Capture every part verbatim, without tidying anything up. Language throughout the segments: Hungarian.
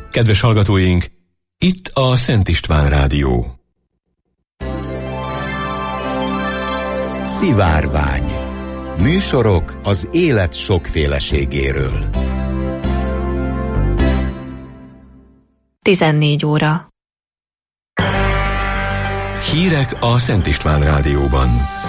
Kedves hallgatóink, itt a Szent István Rádió. Szivárvány. Műsorok az élet sokféleségéről. tizennégy óra. Hírek a Szent István Rádióban.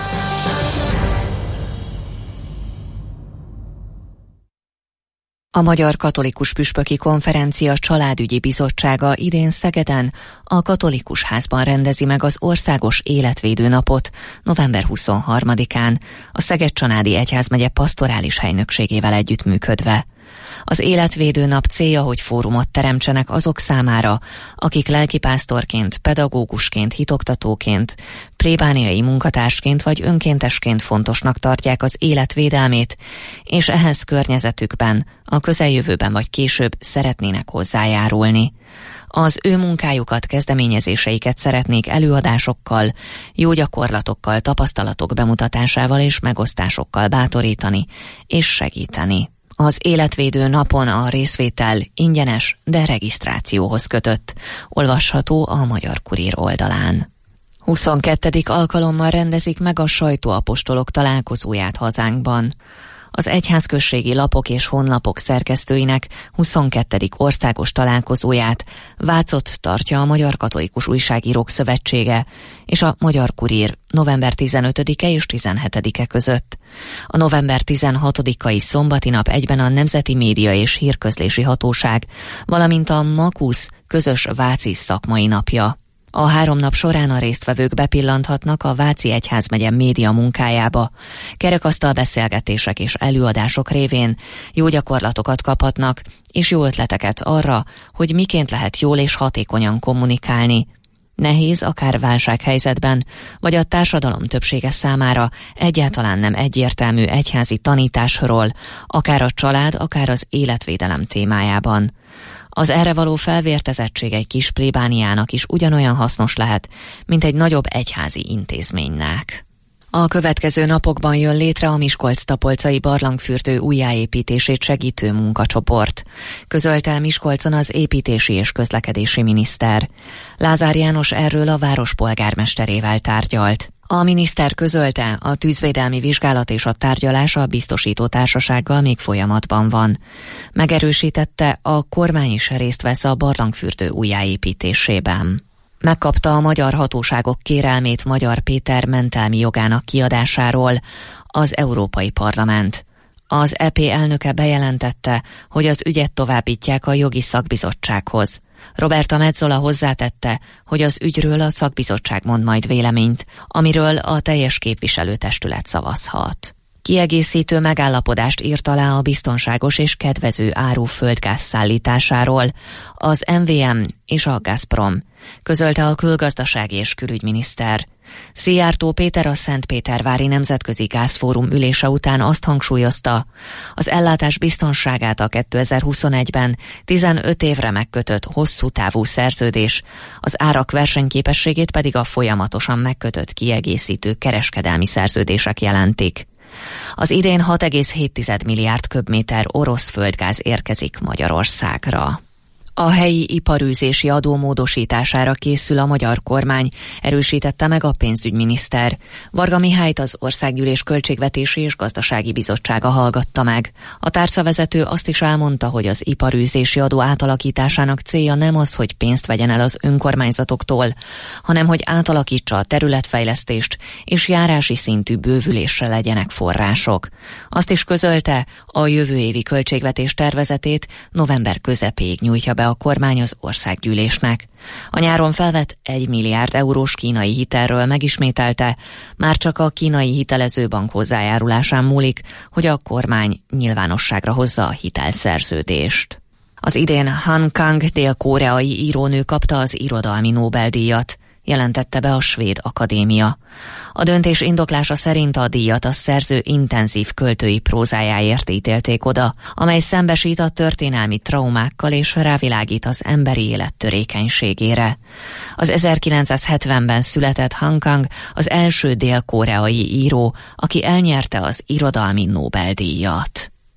A Magyar Katolikus Püspöki Konferencia Családügyi Bizottsága idén Szegeden a Katolikus Házban rendezi meg az Országos Életvédő Napot november huszonharmadikán a Szeged-Csanádi Egyházmegye Pastorális Helynökségével együttműködve. Az Életvédő Nap célja, hogy fórumot teremtsenek azok számára, akik lelkipásztorként, pedagógusként, hitoktatóként, plébániai munkatársként vagy önkéntesként fontosnak tartják az életvédelmét, és ehhez környezetükben, a közeljövőben vagy később szeretnének hozzájárulni. Az ő munkájukat, kezdeményezéseiket szeretnék előadásokkal, jó gyakorlatokkal, tapasztalatok bemutatásával és megosztásokkal bátorítani és segíteni. Az Életvédő Napon a részvétel ingyenes, de regisztrációhoz kötött. Olvasható a Magyar Kurír oldalán. huszonkettedik alkalommal rendezik meg a sajtóapostolok találkozóját hazánkban. Az egyházközségi lapok és honlapok szerkesztőinek huszonkettedik országos találkozóját Vácott tartja a Magyar Katolikus Újságírók Szövetsége és a Magyar Kurír november tizenötödike és tizenhetedike között. A november tizenhatodikai szombati nap egyben a Nemzeti Média és Hírközlési Hatóság, valamint a MAKUSZ közös váci szakmai napja. A három nap során a résztvevők bepillanthatnak a Váci Egyházmegye média munkájába. Kerekasztal beszélgetések és előadások révén jó gyakorlatokat kaphatnak, és jó ötleteket arra, hogy miként lehet jól és hatékonyan kommunikálni. Nehéz, akár válsághelyzetben, vagy a társadalom többsége számára egyáltalán nem egyértelmű egyházi tanításról, akár a család, akár az életvédelem témájában. Az erre való felvértezettség egy kis plébániának is ugyanolyan hasznos lehet, mint egy nagyobb egyházi intézménynek. A következő napokban jön létre a Miskolc-Tapolcai barlangfürdő újjáépítését segítő munkacsoport. Közölte Miskolcon az építési és közlekedési miniszter. Lázár János erről a város polgármesterével tárgyalt. A miniszter közölte, a tűzvédelmi vizsgálat és a tárgyalás a biztosító társasággal még folyamatban van. Megerősítette, a kormány is részt vesz a barlangfürdő újjáépítésében. Megkapta a magyar hatóságok kérelmét Magyar Péter mentelmi jogának kiadásáról az Európai Parlament. Az é pé elnöke bejelentette, hogy az ügyet továbbítják a jogi szakbizottsághoz. Roberta Metsola hozzátette, hogy az ügyről a szakbizottság mond majd véleményt, amiről a teljes képviselőtestület szavazhat. Kiegészítő megállapodást írt alá a biztonságos és kedvező áru földgáz szállításáról az em vé em és a Gazprom, közölte a külgazdasági és külügyminiszter. Szijjártó Péter a Szentpétervári Nemzetközi Gázfórum ülése után azt hangsúlyozta, az ellátás biztonságát a kétezer-huszonegyben tizenöt évre megkötött hosszú távú szerződés, az árak versenyképességét pedig a folyamatosan megkötött kiegészítő kereskedelmi szerződések jelentik. Az idén hat egész hét milliárd köbméter orosz földgáz érkezik Magyarországra. A helyi iparűzési adó módosítására készül a magyar kormány, erősítette meg a pénzügyminiszter. Varga Mihályt az Országgyűlés Költségvetési és Gazdasági Bizottsága hallgatta meg. A tárcavezető azt is elmondta, hogy az iparűzési adó átalakításának célja nem az, hogy pénzt vegyen el az önkormányzatoktól, hanem hogy átalakítsa a területfejlesztést és járási szintű bővülésre legyenek források. Azt is közölte, a jövő évi költségvetés tervezetét november közepéig nyújtja be a kormány az országgyűlésnek. A nyáron felvett egy milliárd eurós kínai hitelről megismételte, már csak a kínai hitelező bank hozzájárulásán múlik, hogy a kormány nyilvánosságra hozza a hitelszerződést. Az idén Han Kang dél-koreai írónő kapta az irodalmi Nobel-díjat, jelentette be a Svéd Akadémia. A döntés indoklása szerint a díjat a szerző intenzív költői prózájáért ítélték oda, amely szembesít a történelmi traumákkal és rávilágít az emberi élet törékenységére. Az ezerkilencszázhetvenben született Han Kang az első dél-koreai író, aki elnyerte az irodalmi Nobel-díjat.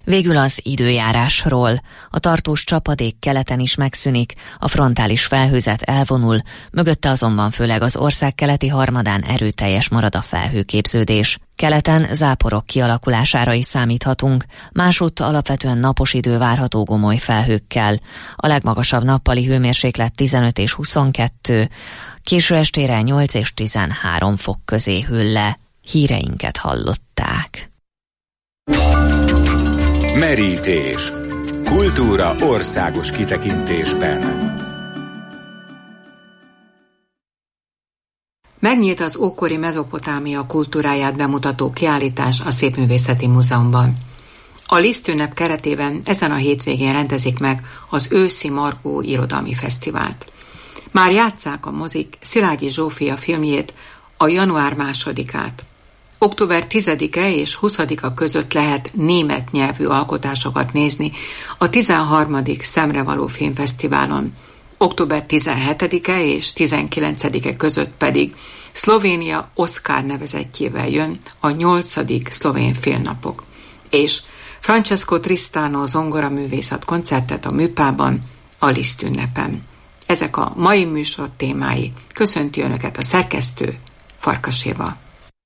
Végül az időjárásról. A tartós csapadék keleten is megszűnik, a frontális felhőzet elvonul, mögötte azonban főleg az ország keleti harmadán erőteljes marad a felhőképződés. Keleten záporok kialakulására is számíthatunk, másutt alapvetően napos idő várható gomoly felhőkkel. A legmagasabb nappali hőmérséklet tizenöt és huszonkettő, késő estére nyolc és tizenhárom fok közé hűl le. Híreinket hallották. Merítés. Kultúra országos kitekintésben. Megnyílt az ókori Mezopotámia kultúráját bemutató kiállítás a Szépművészeti Múzeumban. A Lisztünnep keretében ezen a hétvégén rendezik meg az őszi Margó irodalmi fesztivált. Már játsszák a mozik Szilágyi Zsófia filmjét, a január másodikát. október tizedike és huszadika között lehet német nyelvű alkotásokat nézni a tizenharmadik Szemrevaló Filmfesztiválon. október tizenhetedike és tizenkilencedike között pedig Szlovénia Oscar nevezettjével jön a nyolcadik szlovén filmnapok. És Francesco Tristano zongoraművész ad koncertet a Műpában, a Lisztünnepen. Ezek a mai műsor témái. Köszönti Önöket a szerkesztő, Farkas Éva.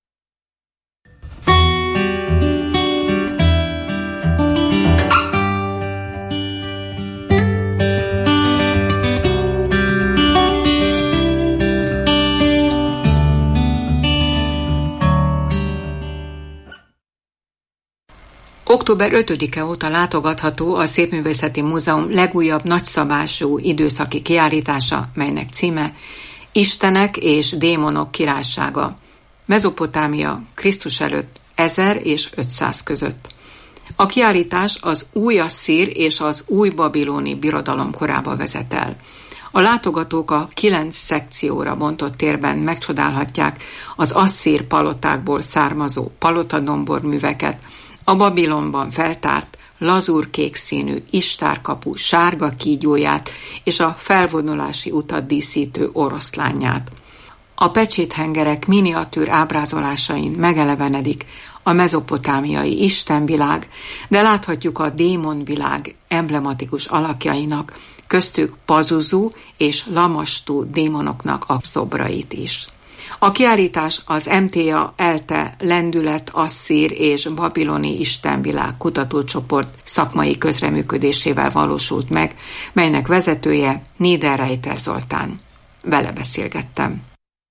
október ötödike óta látogatható a Szépművészeti Múzeum legújabb nagyszabású időszaki kiállítása, melynek címe Istenek és démonok királysága. Mezopotámia Krisztus előtt ezer és ötszáz között. A kiállítás az új asszír és az új babiloni birodalom korába vezet el. A látogatók a kilenc szekcióra bontott térben megcsodálhatják az asszír palotákból származó palotadombor műveket, a Babilonban feltárt lazúrkék színű istárkapu sárga kígyóját és a felvonulási utat díszítő oroszlánját. A pecséthengerek miniatűr ábrázolásain megelevenedik a mezopotámiai istenvilág, de láthatjuk a démonvilág emblematikus alakjainak, köztük Pazuzu és Lamastú démonoknak a szobrait is. A kiállítás az em té á ELTE lendület, asszír és babiloni istenvilág kutatócsoport szakmai közreműködésével valósult meg, melynek vezetője Niederreiter Zoltán. Vele beszélgettem.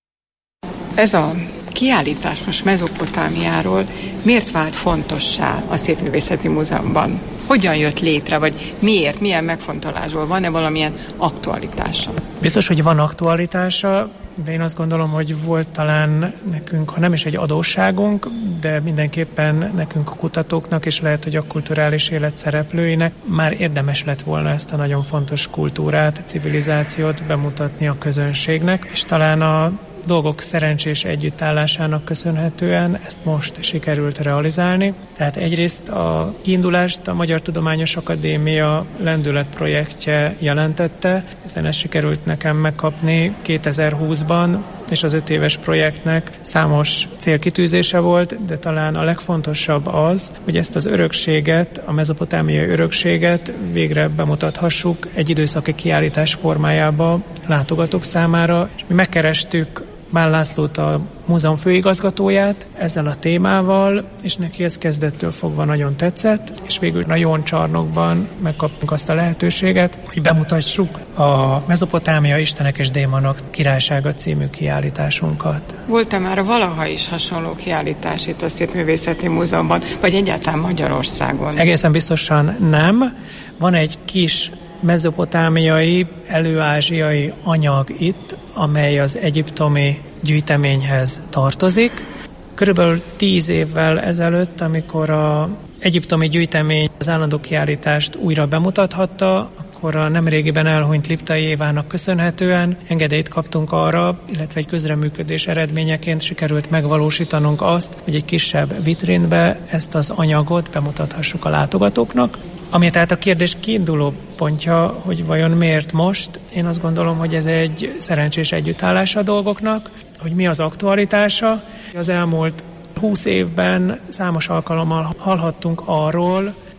Ez a kiállítás most Mezopotámiáról miért vált fontossá a Szépművészeti Múzeumban? Hogyan jött létre, vagy miért, milyen megfontolásból? Van-e valamilyen aktualitása? Biztos, hogy van aktualitása, de én azt gondolom, hogy volt talán nekünk, ha nem is egy adósságunk, de mindenképpen nekünk a kutatóknak, és lehet, hogy a kulturális élet szereplőinek már érdemes lett volna ezt a nagyon fontos kultúrát, civilizációt bemutatni a közönségnek, és talán a dolgok szerencsés együttállásának köszönhetően ezt most sikerült realizálni. Tehát egyrészt a kiindulást a Magyar Tudományos Akadémia lendület projektje jelentette, hiszen ezt sikerült nekem megkapni kétezer-húszban, és az öt éves projektnek számos célkitűzése volt, de talán a legfontosabb az, hogy ezt az örökséget, a mezopotámiai örökséget végre bemutathassuk egy időszaki kiállítás formájába látogatók számára, és mi megkerestük Bán Lászlót, a múzeum főigazgatóját ezzel a témával, és neki ez kezdettől fogva nagyon tetszett, és végül a Jón csarnokban megkaptunk azt a lehetőséget, hogy bemutassuk a Mezopotámia Istenek és Démonok királysága című kiállításunkat. Volt-e már valaha is hasonló kiállítás itt a Szépművészeti Múzeumban, vagy egyáltalán Magyarországon? Egészen biztosan nem. Van egy kis mezopotámiai, előázsiai anyag itt, amely az egyiptomi gyűjteményhez tartozik. Körülbelül tíz évvel ezelőtt, amikor az egyiptomi gyűjtemény az állandó kiállítást újra bemutathatta, akkor a nemrégiben elhunyt Liptai Évának köszönhetően engedélyt kaptunk arra, illetve egy közreműködés eredményeként sikerült megvalósítanunk azt, hogy egy kisebb vitrínbe ezt az anyagot bemutathassuk a látogatóknak. Ami tehát a kérdés kiinduló pontja, hogy vajon miért most, én azt gondolom, hogy ez egy szerencsés együttállás a dolgoknak, hogy mi az aktualitása. Az elmúlt húsz évben számos alkalommal hallhattunk arról,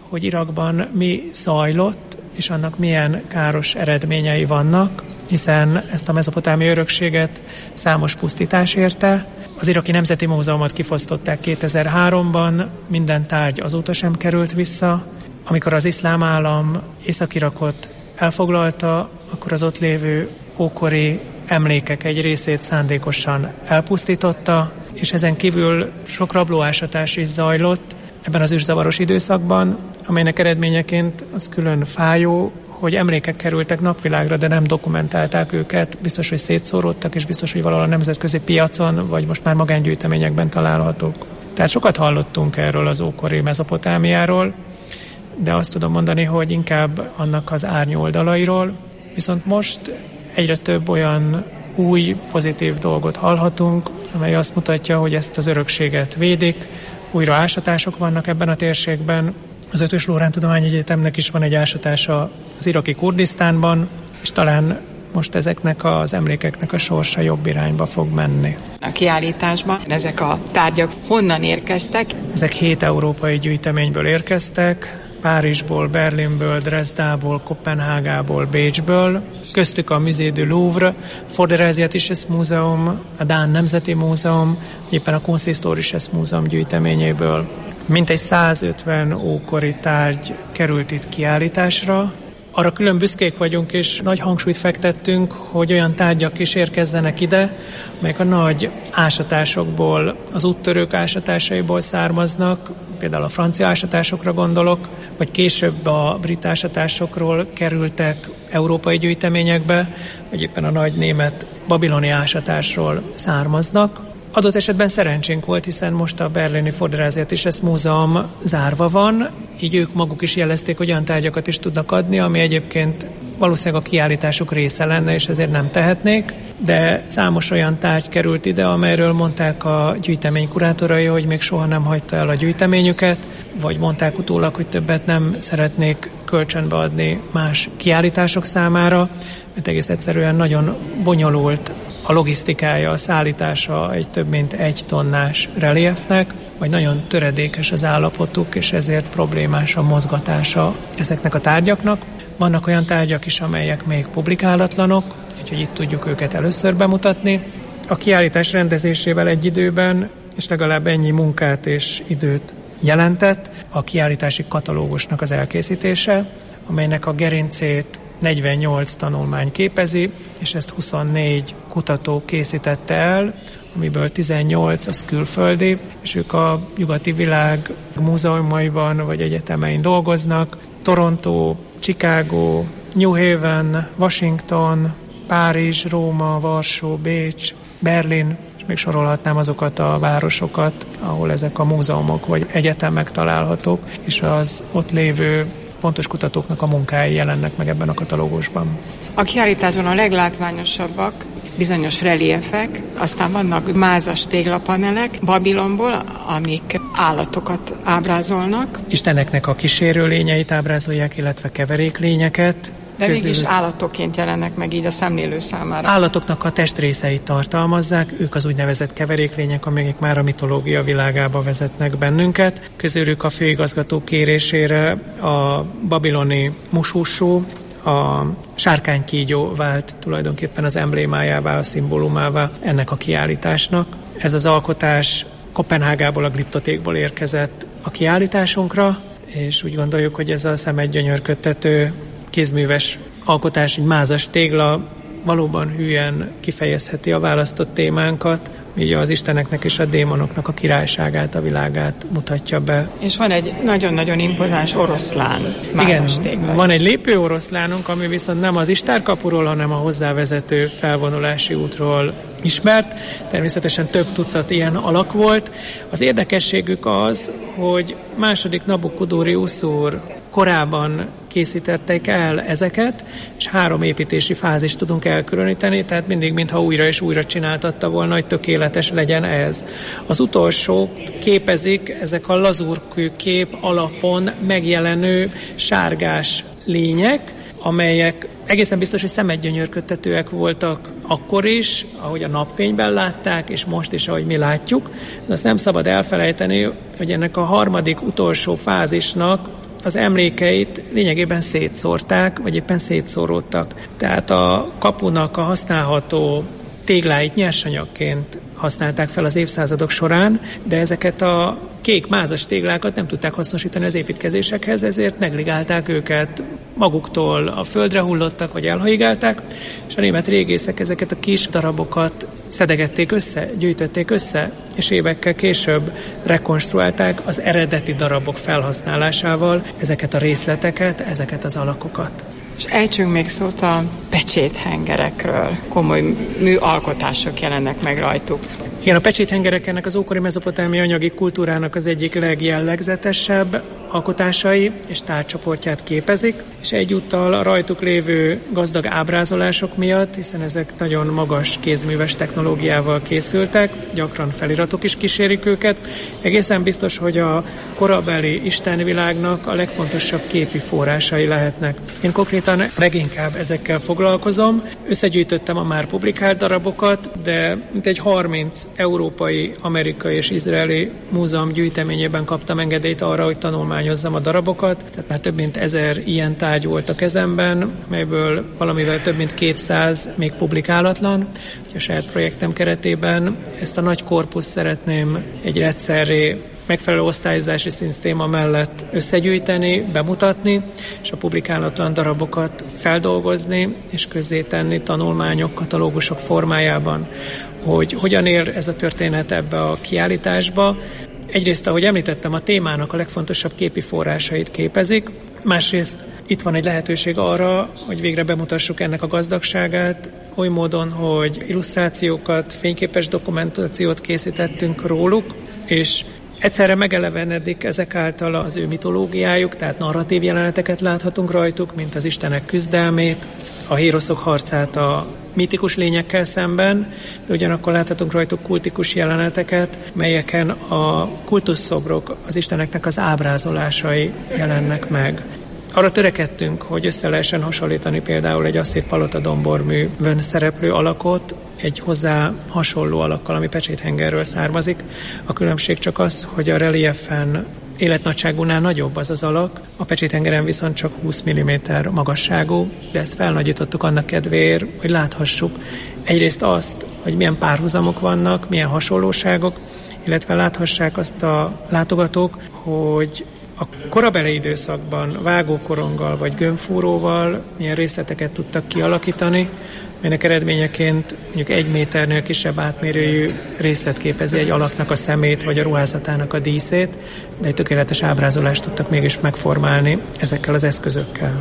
hogy Irakban mi zajlott, és annak milyen káros eredményei vannak, hiszen ezt a mezopotámiai örökséget számos pusztítás érte. Az Iraki Nemzeti Múzeumot kifosztották kétezer-háromban, minden tárgy azóta sem került vissza. Amikor az iszlám állam Észak-Irakot elfoglalta, akkor az ott lévő ókori emlékek egy részét szándékosan elpusztította, és ezen kívül sok rablóásatás is zajlott ebben az űrzavaros időszakban, amelynek eredményeként az külön fájó, hogy emlékek kerültek napvilágra, de nem dokumentálták őket. Biztos, hogy szétszóródtak, és biztos, hogy valahol a nemzetközi piacon, vagy most már magángyűjteményekben találhatók. Tehát sokat hallottunk erről az ókori Mezopotámiáról, de azt tudom mondani, hogy inkább annak az árnyoldalairól. Viszont most egyre több olyan új, pozitív dolgot hallhatunk, amely azt mutatja, hogy ezt az örökséget védik, újra ásatások vannak ebben a térségben. Az Ötös Loránd Tudományegyetemnek is van egy ásatása az iraki Kurdisztánban, és talán most ezeknek az emlékeknek a sorsa jobb irányba fog menni. A kiállításban ezek a tárgyak honnan érkeztek? Ezek hét európai gyűjteményből érkeztek, Párizsból, Berlinből, Dresdából, Koppenhágából, Bécsből, köztük a Musée du Louvre, Vorderasiatisches Museum, a Dán Nemzeti Múzeum, éppen a Kunsthistorisches Múzeum gyűjteményéből. Mintegy százötven ókori tárgy került itt kiállításra. Arra külön büszkék vagyunk, és nagy hangsúlyt fektettünk, hogy olyan tárgyak is érkezzenek ide, amelyek a nagy ásatásokból, az úttörők ásatásaiból származnak, például a francia ásatásokra gondolok, vagy később a brit ásatásokról kerültek európai gyűjteményekbe, vagy éppen a nagy német babiloni ásatásról származnak. Adott esetben szerencsénk volt, hiszen most a berlini Vorderasiatisches Múzeum zárva van, így ők maguk is jelezték, hogy olyan tárgyakat is tudnak adni, ami egyébként valószínűleg a kiállítások része lenne, és ezért nem tehetnék, de számos olyan tárgy került ide, amelyről mondták a gyűjtemény kurátorai, hogy még soha nem hagyta el a gyűjteményüket, vagy mondták utólag, hogy többet nem szeretnék kölcsönbe adni más kiállítások számára, mert egész egyszerűen nagyon bonyolult a logisztikája, a szállítása egy több mint egy tonnás reliefnek, vagy nagyon töredékes az állapotuk, és ezért problémás a mozgatása ezeknek a tárgyaknak. Vannak olyan tárgyak is, amelyek még publikálatlanok, úgyhogy itt tudjuk őket először bemutatni. A kiállítás rendezésével egy időben, és legalább ennyi munkát és időt jelentett a kiállítási katalógusnak az elkészítése, amelynek a gerincét negyvennyolc tanulmány képezi, és ezt huszonnégy kutató készítette el, amiből tizennyolc az külföldi, és ők a nyugati világ múzeumaiban vagy egyetemein dolgoznak. Toronto, Chicago, New Haven, Washington, Párizs, Róma, Varsó, Bécs, Berlin, és még sorolhatnám azokat a városokat, ahol ezek a múzeumok vagy egyetemek találhatók, és az ott lévő fontos kutatóknak a munkái jelennek meg ebben a katalógusban. A kiállításban a leglátványosabbak bizonyos reliefek, aztán vannak mázas téglapanelek Babilonból, amik állatokat ábrázolnak. Isteneknek a kísérő lényeit ábrázolják, illetve keveréklényeket. De közül... mégis állatoként jelennek meg így a szemlélő számára. Állatoknak a testrészeit tartalmazzák, ők az úgynevezett keveréklények, amelyek már a mitológia világába vezetnek bennünket. Közülük a főigazgató kérésére a babiloni Mushushu, a sárkánykígyó vált tulajdonképpen az emblémájává, a szimbólumává ennek a kiállításnak. Ez az alkotás Koppenhágából, a gliptotékból érkezett a kiállításunkra, és úgy gondoljuk, hogy ez a szemet gyönyörködtető kézműves alkotás, egy mázas tégla valóban hülyen kifejezheti a választott témánkat, így az isteneknek és a démonoknak a királyságát, a világát mutatja be. És van egy nagyon-nagyon impozáns oroszlán mázas tégla. Igen, van egy lépő oroszlánunk, ami viszont nem az Istárkapuról, hanem a hozzávezető felvonulási útról ismert. Természetesen több tucat ilyen alak volt. Az érdekességük az, hogy második Nabukudurri-uszur korában készítették el ezeket, és három építési fázist tudunk elkülöníteni, tehát mindig, mintha újra és újra csináltatta volna, hogy tökéletes legyen ez. Az utolsót képezik ezek a lazúrkő kép alapon megjelenő sárgás lények, amelyek egészen biztos, hogy szemedgyönyörködtetőek voltak akkor is, ahogy a napfényben látták, és most is, ahogy mi látjuk. De azt nem szabad elfelejteni, hogy ennek a harmadik utolsó fázisnak az emlékeit lényegében szétszórták, vagy éppen szétszóródtak. Tehát a kapunak a használható tégláit nyersanyagként használták fel az évszázadok során, de ezeket a kék mázas téglákat nem tudták hasznosítani az építkezésekhez, ezért negligálták őket, maguktól a földre hullottak, vagy elhaigálták, és a német régészek ezeket a kis darabokat szedegették össze, gyűjtötték össze, és évekkel később rekonstruálták az eredeti darabok felhasználásával ezeket a részleteket, ezeket az alakokat. És ejtsünk még szót a pecséthengerekről. Komoly műalkotások jelennek meg rajtuk. Igen, a pecséthengerek ennek az ókori mezopotámiai anyagi kultúrának az egyik legjellegzetesebb alkotásai és tárgycsoportját képezik, és egyúttal a rajtuk lévő gazdag ábrázolások miatt, hiszen ezek nagyon magas kézműves technológiával készültek, gyakran feliratok is kísérik őket, egészen biztos, hogy a korabeli istenvilágnak a legfontosabb képi forrásai lehetnek. Én konkrétan leginkább ezekkel foglalkozom, összegyűjtöttem a már publikált darabokat, de mintegy harminc európai, amerikai és izraeli múzeum gyűjteményében kaptam engedélyt arra, hogy tanulmányozzam a darabokat, tehát már több mint ezer ilyen tárgy volt a kezemben, melyből valamivel több mint kétszáz még publikálatlan. A saját projektem keretében ezt a nagy korpuszt szeretném egy rendszerré, megfelelő osztályozási szisztéma mellett összegyűjteni, bemutatni, és a publikálatlan darabokat feldolgozni és közzétenni tanulmányok, katalógusok formájában, hogy hogyan ér ez a történet ebbe a kiállításba. Egyrészt, ahogy említettem, a témának a legfontosabb képi forrásait képezik, másrészt itt van egy lehetőség arra, hogy végre bemutassuk ennek a gazdagságát, oly módon, hogy illusztrációkat, fényképes dokumentációt készítettünk róluk, és egyszerre megelevenedik ezek által az ő mitológiájuk, tehát narratív jeleneteket láthatunk rajtuk, mint az istenek küzdelmét, a héroszok harcát a mítikus lényekkel szemben, de ugyanakkor láthatunk rajtuk kultikus jeleneteket, melyeken a kultuszszobrok, az isteneknek az ábrázolásai jelennek meg. Arra törekedtünk, hogy össze lehessen hasonlítani például egy asszír palotadomborművön szereplő alakot egy hozzá hasonló alakkal, ami pecséthengerről származik. A különbség csak az, hogy a reliefen életnagyságúnál nagyobb az az alak, a pecséthengeren viszont csak húsz milliméter magasságú, de ezt felnagyítottuk annak kedvéért, hogy láthassuk egyrészt azt, hogy milyen párhuzamok vannak, milyen hasonlóságok, illetve láthassák azt a látogatók, hogy a korabeli időszakban vágókoronggal vagy gömbfúróval milyen részleteket tudtak kialakítani, melynek eredményeként mondjuk egy méternél kisebb átmérőjű részlet képezi egy alaknak a szemét vagy a ruházatának a díszét, de egy tökéletes ábrázolást tudtak mégis megformálni ezekkel az eszközökkel.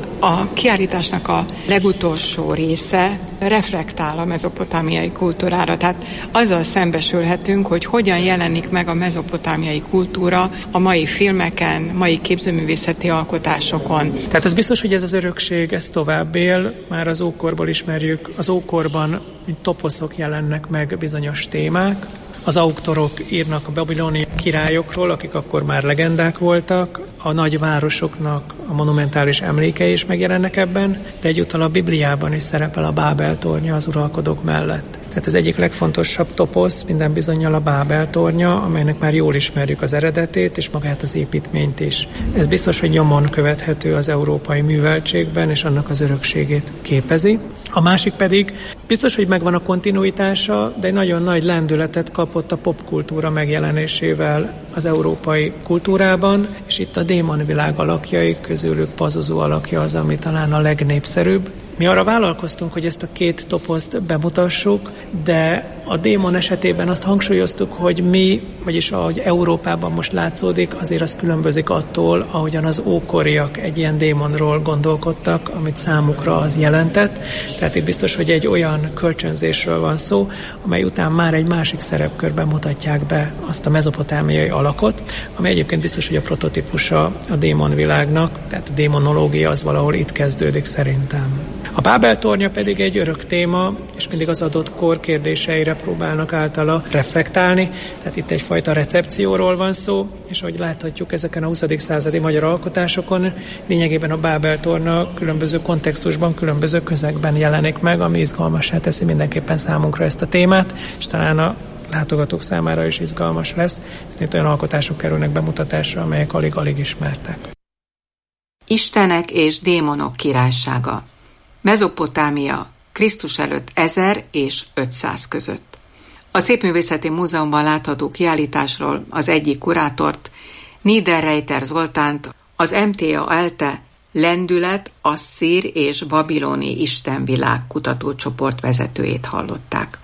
A kiállításnak a legutolsó része reflektál a mezopotámiai kultúrára, tehát azzal szembesülhetünk, hogy hogyan jelenik meg a mezopotámiai kultúra a mai filmeken, mai képzőművészeti alkotásokon. Tehát az biztos, hogy ez az örökség, ez tovább él, már az ókorból ismerjük, az ókorban mint toposzok jelennek meg bizonyos témák. Az auktorok írnak a babiloni királyokról, akik akkor már legendák voltak, a nagy városoknak a monumentális emlékei is megjelennek ebben, de egyúttal a Bibliában is szerepel a Bábel tornya az uralkodók mellett. Tehát az egyik legfontosabb toposz minden bizonnyal a Bábel tornya, amelynek már jól ismerjük az eredetét és magát az építményt is. Ez biztos, hogy nyomon követhető az európai műveltségben, és annak az örökségét képezi. A másik pedig biztos, hogy megvan a kontinuitása, de egy nagyon nagy lendületet kapott a popkultúra megjelenésével az európai kultúrában, és itt a démonvilág alakjai közülük Pazuzu alakja az, ami talán a legnépszerűbb. Mi arra vállalkoztunk, hogy ezt a két toposzt bemutassuk, de a démon esetében azt hangsúlyoztuk, hogy mi, vagyis ahogy Európában most látszódik, azért az különbözik attól, ahogyan az ókoriak egy ilyen démonról gondolkodtak, amit számukra az jelentett. Tehát itt biztos, hogy egy olyan kölcsönzésről van szó, amely után már egy másik szerepkörben mutatják be azt a mezopotámiai alakot, ami egyébként biztos, hogy a prototípusa a démonvilágnak, tehát a démonológia az valahol itt kezdődik szerintem. A Bábel tornya pedig egy örök téma, és mindig az adott kor kérdéseire próbálnak általa reflektálni, tehát itt egyfajta recepcióról van szó, és ahogy láthatjuk ezeken a huszadik századi magyar alkotásokon, lényegében a Bábel torna különböző kontextusban, különböző közegben jelenik meg, ami izgalmassá teszi mindenképpen számunkra ezt a témát, és talán a látogatók számára is izgalmas lesz, hiszen itt olyan alkotások kerülnek bemutatásra, amelyek alig-alig ismertek. Istenek és démonok királysága. Mezopotámia, Krisztus előtt ezer és ötszáz között. A Szépművészeti Múzeumban látható kiállításról az egyik kurátort, Niederreiter Zoltánt, az em té á ELTE lendület, asszír és babiloni istenvilág kutatócsoport vezetőjét hallották.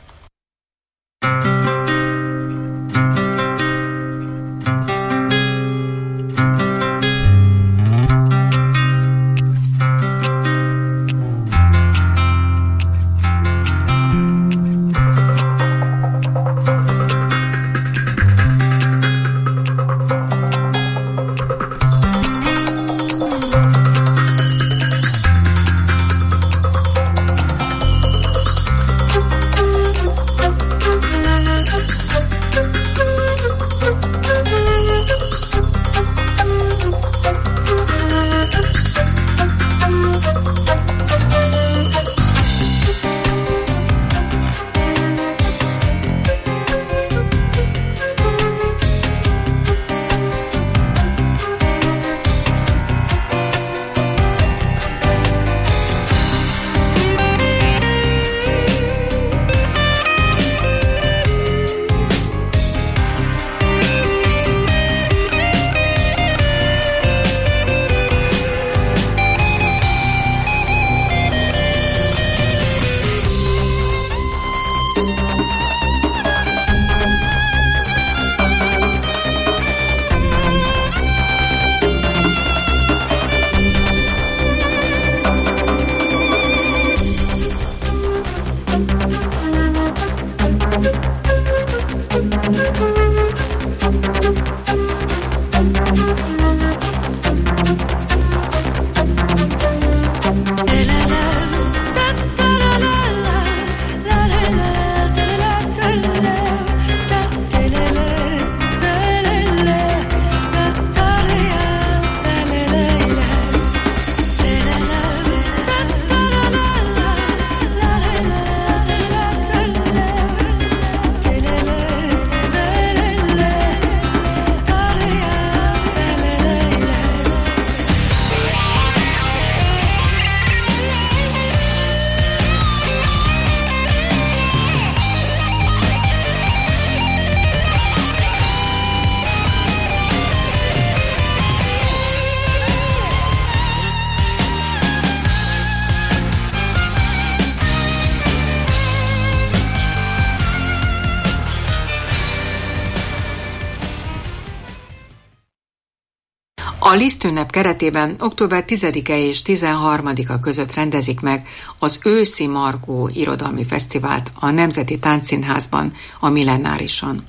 A Lisztünnep keretében október tizedike és tizenharmadika között rendezik meg az Őszi Margó irodalmi fesztivált a Nemzeti Táncszínházban, a Millenárison.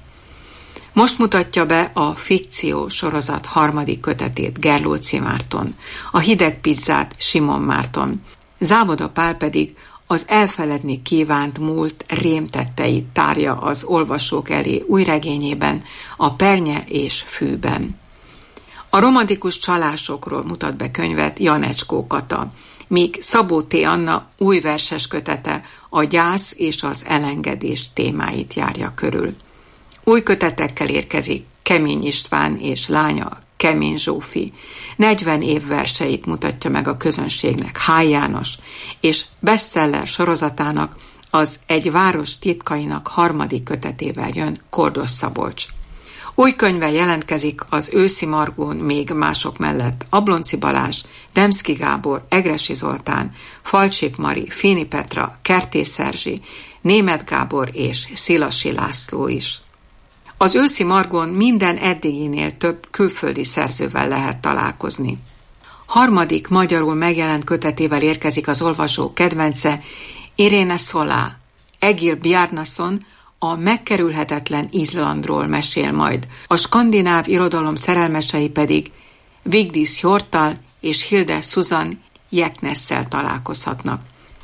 Most mutatja be a Fikció sorozat harmadik kötetét Gerlóci Márton, a Hideg pizzát Simon Márton, Závoda Pál pedig az elfeledni kívánt múlt rémtetteit tárja az olvasók elé új regényében, a Pernye és Fűben. A romantikus csalásokról mutat be könyvet Janecskó Kata, míg Szabó T. Anna új verses kötete a gyász és az elengedés témáit járja körül. Új kötetekkel érkezik Kemény István és lánya Kemény Zsófi. negyven év verseit mutatja meg a közönségnek Hály János, és bestseller sorozatának, az Egy város titkainak harmadik kötetével jön Kordos Szabolcs. Új könyve jelentkezik az Őszi Margón még mások mellett Ablonci Balázs, Demszky Gábor, Egressy Zoltán, Falcsik Mari, Féni Petra, Kertész Erzsi, Németh Gábor és Szilasi László is. Az Őszi Margón minden eddiginél több külföldi szerzővel lehet találkozni. Harmadik magyarul megjelent kötetével érkezik az olvasó kedvence Irene Solá. Egil Bjarnason a megkerülhetetlen Izlandról mesél majd, a skandináv irodalom szerelmesei pedig Vigdis Hjorttal és Hilde Susan Jeknesszel találkozhatnak.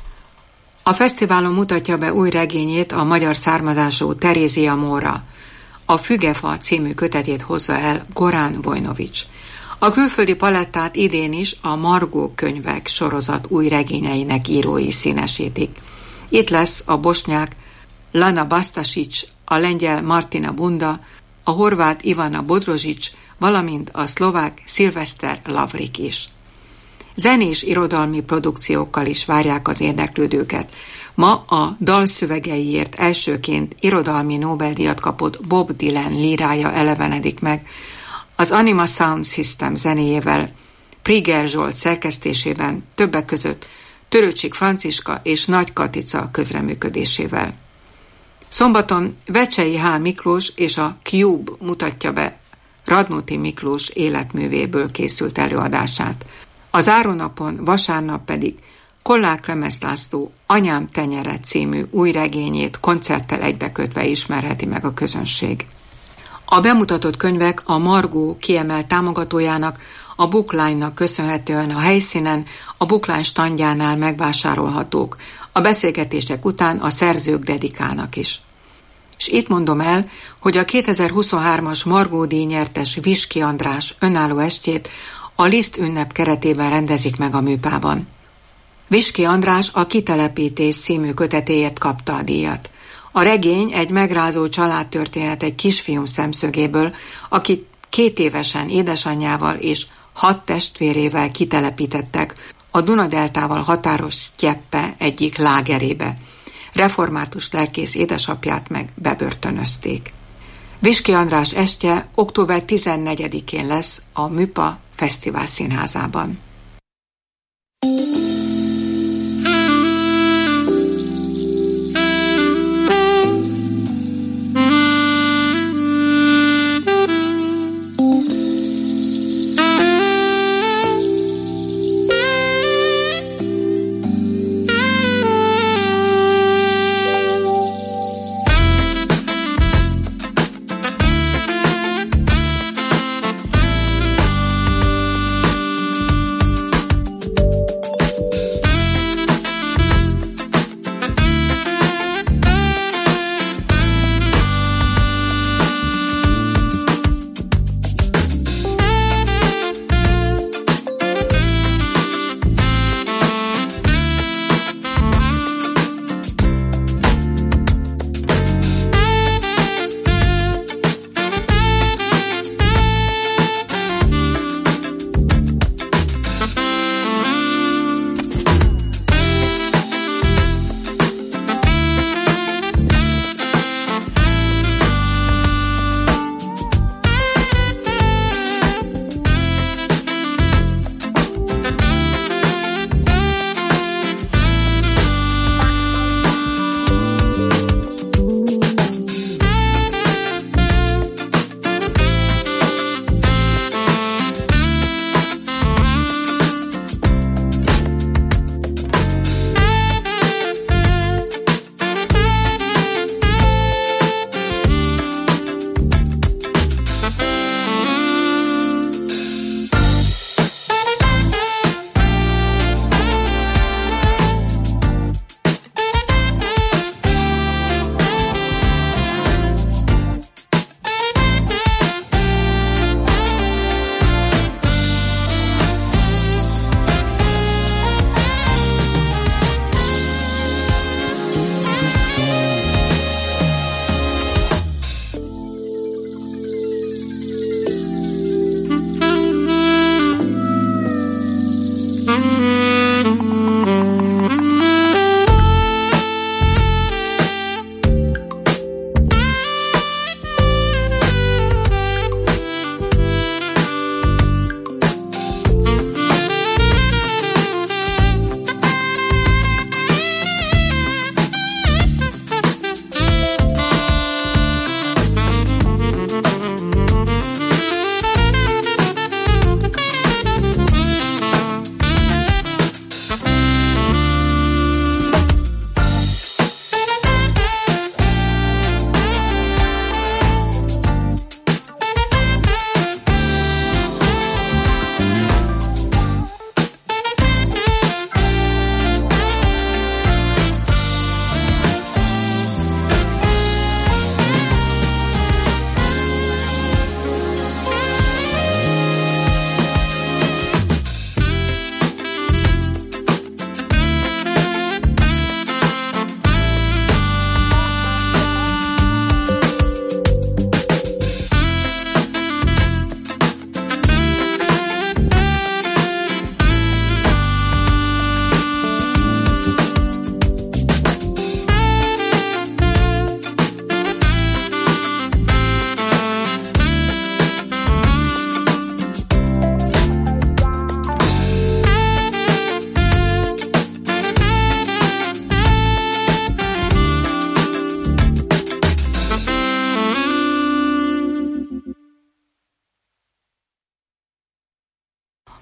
A fesztiválon mutatja be új regényét a magyar származású Terézia Móra. A Fügefa című kötetét hozza el Gorán Vojnovics. A külföldi palettát idén is a Margó könyvek sorozat új regényeinek írói színesítik. Itt lesz a bosnyák Lana Bastasics, a lengyel Martina Bunda, a horvát Ivana Bodrožić, valamint a szlovák Szilveszter Lavrik is. zenés irodalmi produkciókkal is várják az érdeklődőket. Ma a dalszövegeiért elsőként irodalmi Nobel-díjat kapott Bob Dylan lírája elevenedik meg, az Anima Sound System zenéjével, Priger Zsolt szerkesztésében, többek között Törőcsik Franciska és Nagy Katica közreműködésével. Szombaton Vecsei H. Miklós és a Cube mutatja be Radnóti Miklós életművéből készült előadását. A zárónapon, vasárnap pedig Kollár Klemesz László Anyám tenyere című új regényét koncerttel egybekötve ismerheti meg a közönség. A bemutatott könyvek a Margó kiemelt támogatójának, a Bookline-nak köszönhetően a helyszínen, a Bookline standjánál megvásárolhatók, a beszélgetések után a szerzők dedikálnak is. És itt mondom el, hogy a kétezer-huszonhármas Margó-díj nyertes Viski András önálló estjét a Liszt ünnep keretében rendezik meg a Műpában. Viski András a Kitelepítés című kötetéért kapta a díjat. A regény egy megrázó családtörténet egy kisfiú szemszögéből, aki két évesen édesanyjával és hat testvérével kitelepítettek a Dunadeltával határos Sztyeppe egyik lágerébe. Református lelkész édesapját meg bebörtönözték. Viski András estje október tizennegyedikén lesz a Műpa Fesztivál Színházában.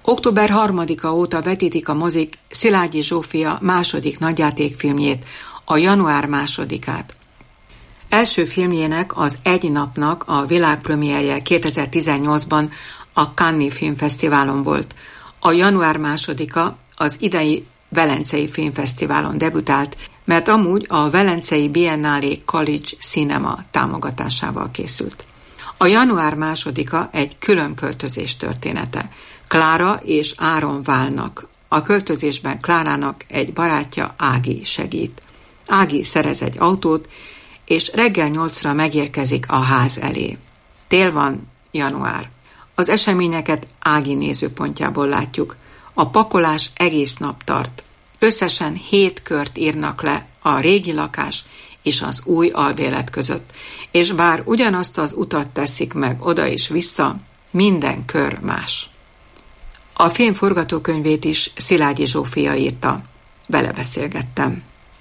Október harmadika óta vetítik a mozik Szilágyi Zsófia második nagyjátékfilmjét, a Január másodikát. Első filmjének, az Egy napnak a világpremierje kétezer-tizennyolcban a Cannes Filmfesztiválon volt. A Január másodika az idei Velencei Filmfesztiválon debütált, mert amúgy a Velencei Biennale College Cinema támogatásával készült. A Január másodika egy külön költözés története. Klára és Áron válnak. A költözésben Klárának egy barátja, Ági segít. Ági szerez egy autót, és reggel nyolcra megérkezik a ház elé. Tél van, január. Az eseményeket Ági nézőpontjából látjuk. A pakolás egész nap tart. Összesen hét kört írnak le a régi lakás és az új albélet között, és bár ugyanazt az utat teszik meg oda és vissza, minden kör más. A film forgatókönyvét is Szilágyi Zsófia írta. Vele beszélgettem.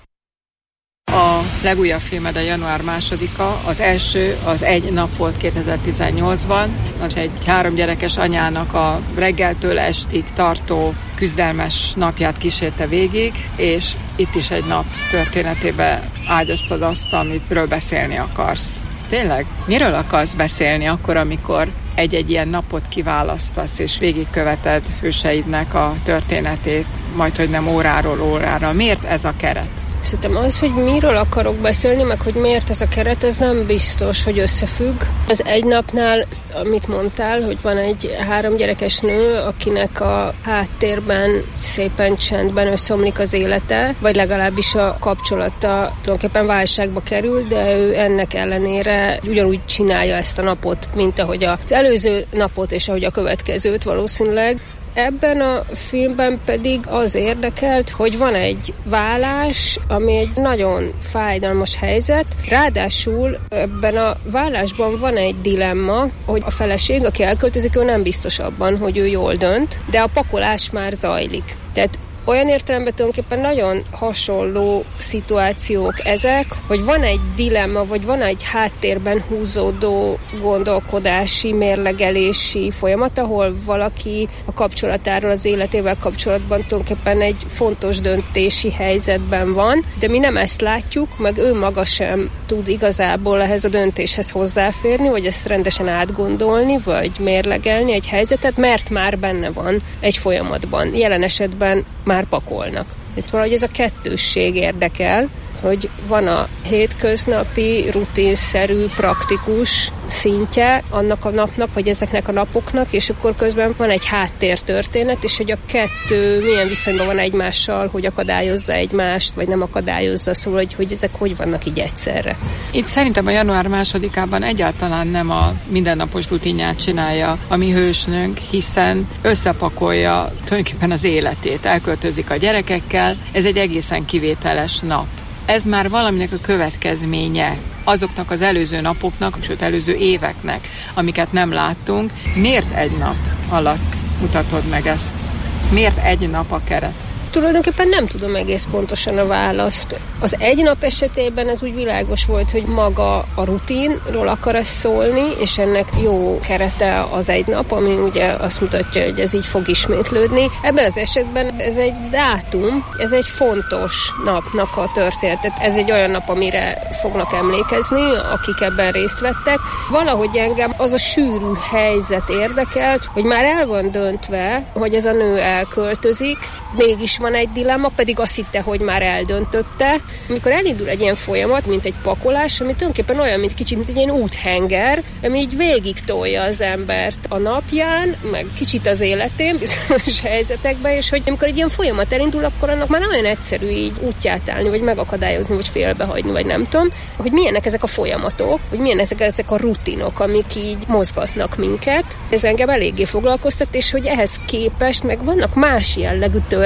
A legújabb filmed a Január másodika, az első az Egy nap volt kétezer-tizennyolcban, az egy három gyerekes anyának a reggeltől estig tartó küzdelmes napját kísérte végig, és itt is egy nap történetébe ágyaztad azt, amiről beszélni akarsz. Tényleg? Miről akarsz beszélni akkor, amikor egy-egy ilyen napot kiválasztasz, és végigköveted hőseidnek a történetét, majd hogy nem óráról órára? Miért ez a keret? Szerintem az, hogy miről akarok beszélni, meg hogy miért ez a keret, ez nem biztos, hogy összefügg. Az Egy napnál, amit mondtál, hogy van egy három gyerekes nő, akinek a háttérben szépen csendben összeomlik az élete, vagy legalábbis a kapcsolata tulajdonképpen válságba kerül, de ő ennek ellenére ugyanúgy csinálja ezt a napot, mint ahogy az előző napot és ahogy a következőt valószínűleg. Ebben a filmben pedig az érdekelt, hogy van egy vállás, ami egy nagyon fájdalmas helyzet. Ráadásul ebben a vállásban van egy dilemma, hogy a feleség, aki elköltözik, ő nem biztos abban, hogy ő jól dönt, de a pakolás már zajlik. Tehát olyan értelemben tulajdonképpen nagyon hasonló szituációk ezek, hogy van egy dilemma, vagy van egy háttérben húzódó gondolkodási, mérlegelési folyamat, ahol valaki a kapcsolatáról, az életével kapcsolatban tulajdonképpen egy fontos döntési helyzetben van, de mi nem ezt látjuk, meg ő maga sem tud igazából ehhez a döntéshez hozzáférni, vagy ezt rendesen átgondolni, vagy mérlegelni egy helyzetet, mert már benne van egy folyamatban. Jelen esetben már pakolnak. Itt valahogy ez a kettősség érdekel, hogy van a hétköznapi, rutinszerű, praktikus szintje annak a napnak, vagy ezeknek a napoknak, és akkor közben van egy háttértörténet, és hogy a kettő milyen viszonyban van egymással, hogy akadályozza egymást, vagy nem akadályozza, szóval, hogy, hogy ezek hogy vannak így egyszerre. Itt szerintem a Január másodikában egyáltalán nem a mindennapos rutinját csinálja a mi hősnőnk, hiszen összepakolja tulajdonképpen az életét, elköltözik a gyerekekkel, ez egy egészen kivételes nap. Ez már valaminek a következménye azoknak az előző napoknak, sőt előző éveknek, amiket nem láttunk. Miért egy nap alatt mutatod meg ezt? Miért egy nap a keret? Tulajdonképpen nem tudom egész pontosan a választ. Az Egy nap esetében ez úgy világos volt, hogy maga a rutinról akar ez szólni, és ennek jó kerete az egy nap, ami ugye azt mutatja, hogy ez így fog ismétlődni. Ebben az esetben ez egy dátum, ez egy fontos napnak a történetet. Ez egy olyan nap, amire fognak emlékezni, akik ebben részt vettek. Valahogy engem az a sűrű helyzet érdekelt, hogy már el van döntve, hogy ez a nő elköltözik, mégis van egy dilemma, pedig azt hitte, hogy már eldöntötte. Amikor elindul egy ilyen folyamat, mint egy pakolás, ami tulajdonképpen olyan, mint kicsit, mint egy ilyen úthenger, ami így végig tolja az embert a napján, meg kicsit az életén, bizonyos helyzetekben, és hogy amikor egy ilyen folyamat elindul, akkor annak már olyan egyszerű így útját állni, vagy megakadályozni, vagy félbehagyni, vagy nem tudom, hogy milyenek ezek a folyamatok, vagy milyen ezek, ezek a rutinok, amik így mozgatnak minket. Ez engem eléggé foglalkoztat, és hogy ehhez képest meg vannak más jellegű történések,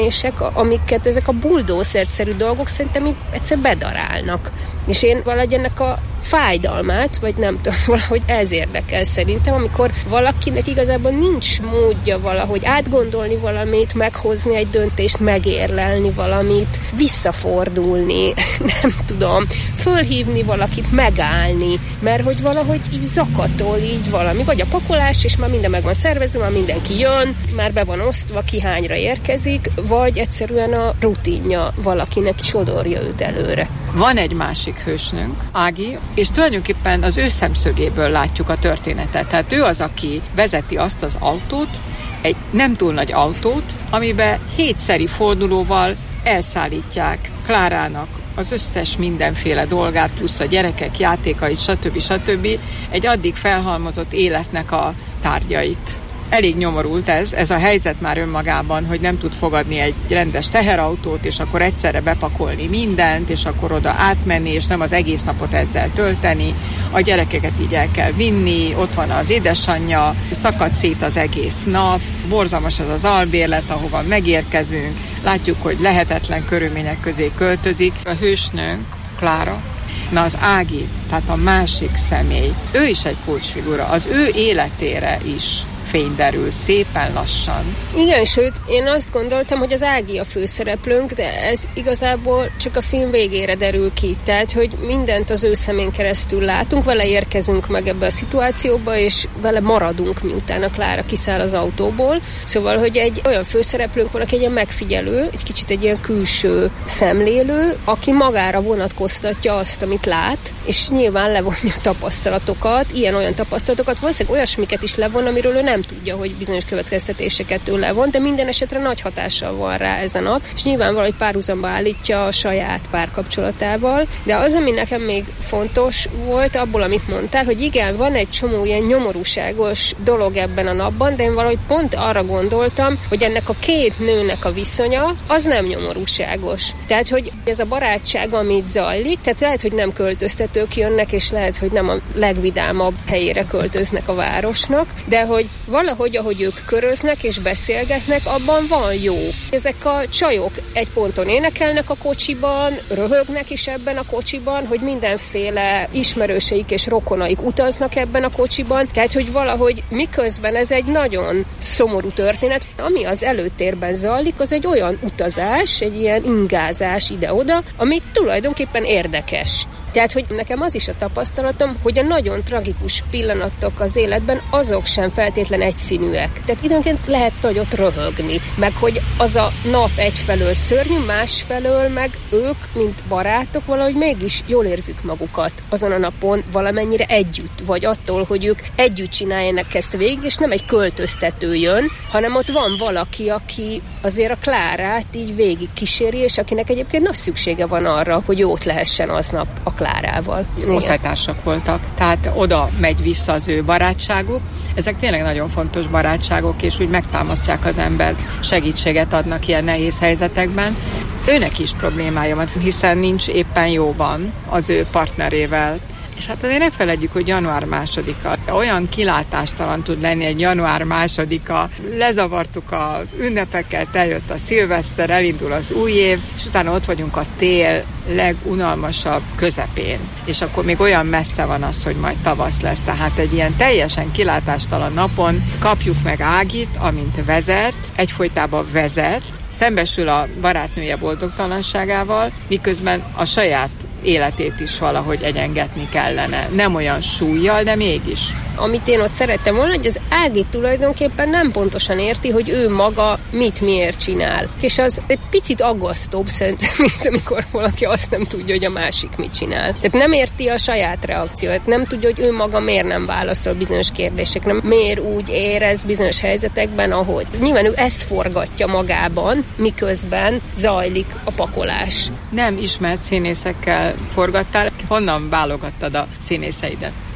történések, amiket ezek a buldószerszerű dolgok szerintem így egyszer bedarálnak. És én valahogy ennek a fájdalmát, vagy nem tudom, valahogy ez érdekel szerintem, amikor valakinek igazából nincs módja valahogy átgondolni valamit, meghozni egy döntést, megérlelni valamit, visszafordulni, nem tudom, fölhívni valakit, megállni, mert hogy valahogy így zakatol így valami, vagy a pakolás, és már minden meg van szervezve, már mindenki jön, már be van osztva, ki hányra érkezik, vagy egyszerűen a rutinja valakinek sodorja őt előre. Van egy másik hősnünk, Ági, és tulajdonképpen az ő szemszögéből látjuk a történetet. Tehát ő az, aki vezeti azt az autót, egy nem túl nagy autót, amiben hétszeri fordulóval elszállítják Klárának az összes mindenféle dolgát, plusz a gyerekek játékait, stb. stb. Egy addig felhalmozott életnek a tárgyait. Elég nyomorult ez, ez a helyzet már önmagában, hogy nem tud fogadni egy rendes teherautót, és akkor egyszerre bepakolni mindent, és akkor oda átmenni, és nem az egész napot ezzel tölteni. A gyerekeket így el kell vinni, ott van az édesanyja, szakad szét az egész nap, borzalmas az az albérlet, ahova megérkezünk, látjuk, hogy lehetetlen körülmények közé költözik. A hősnőnk, Klára, na az Ági, tehát a másik személy, ő is egy kulcsfigura, az ő életére is fény derül szépen lassan. Igen, sőt, én azt gondoltam, hogy az Ági a főszereplőnk, de ez igazából csak a film végére derül ki. Tehát, hogy mindent az ő szemén keresztül látunk, vele érkezünk meg ebbe a szituációba, és vele maradunk, miután a Klára kiszáll az autóból. Szóval, hogy egy olyan főszereplőnk van, aki egy ilyen megfigyelő, egy kicsit egy ilyen külső szemlélő, aki magára vonatkoztatja azt, amit lát, és nyilván levonja tapasztalatokat, ilyen-olyan tapasztalatokat, valószínűleg olyasmiket is levon, amiről ő nem tudja, hogy bizonyos következtetéseket ő levon, de minden esetre nagy hatással van rá ez a nap, és nyilván valahogy párhuzamba állítja a saját párkapcsolatával, de az, ami nekem még fontos volt abból, amit mondtál, hogy igen, van egy csomó ilyen nyomorúságos dolog ebben a napban, de én valahogy pont arra gondoltam, hogy ennek a két nőnek a viszonya, az nem nyomorúságos. Tehát, hogy ez a barátság, amit zajlik, tehát lehet, hogy nem költöztetők jönnek, és lehet, hogy nem a legvidámabb helyére költöznek a városnak, de hogy valahogy, ahogy ők köröznek és beszélgetnek, abban van jó. Ezek a csajok egy ponton énekelnek a kocsiban, röhögnek is ebben a kocsiban, hogy mindenféle ismerőseik és rokonaik utaznak ebben a kocsiban, tehát, hogy valahogy miközben ez egy nagyon szomorú történet, ami az előtérben zajlik, az egy olyan utazás, egy ilyen ingázás ide-oda, ami tulajdonképpen érdekes. Tehát, hogy nekem az is a tapasztalatom, hogy a nagyon tragikus pillanatok az életben azok sem feltétlen egyszínűek. Tehát időnként lehet, hogy ott röhögni, meg hogy az a nap egyfelől szörnyű, másfelől meg ők, mint barátok, valahogy mégis jól érzik magukat azon a napon valamennyire együtt, vagy attól, hogy ők együtt csináljanak ezt végig, és nem egy költöztető jön, hanem ott van valaki, aki azért a Klárát így végig kíséri, és akinek egyébként nagy szüksége van arra, hogy jót lehessen aznap a Klárával. Osztálytársak voltak, tehát oda megy vissza az ő barátságuk. Ezek tényleg nagyon fontos barátságok, és úgy megtámasztják az embert, segítséget adnak ilyen nehéz helyzetekben. Őnek is problémája van, hiszen nincs éppen jóban az ő partnerével. És hát azért ne feledjük, hogy január másodika. Olyan kilátástalan tud lenni egy január másodika. Lezavartuk az ünnepeket, eljött a szilveszter, elindul az új év, és utána ott vagyunk a tél legunalmasabb közepén. És akkor még olyan messze van az, hogy majd tavasz lesz. Tehát egy ilyen teljesen kilátástalan napon kapjuk meg Ágit, amint vezet, egyfolytában vezet, szembesül a barátnője boldogtalanságával, miközben a saját életét is valahogy egyengetni kellene. Nem olyan súllyal, de mégis. Amit én ott szerettem volna, hogy az Ági tulajdonképpen nem pontosan érti, hogy ő maga mit miért csinál. És az egy picit aggasztóbb szerintem, mint amikor valaki azt nem tudja, hogy a másik mit csinál. Tehát nem érti a saját reakciót, nem tudja, hogy ő maga miért nem válaszol bizonyos kérdésekre, miért úgy érez bizonyos helyzetekben, ahogy. Nyilván ő ezt forgatja magában, miközben zajlik a pakolás. Nem ismert színészekkel forgattál, honnan válogattad a színészeidet?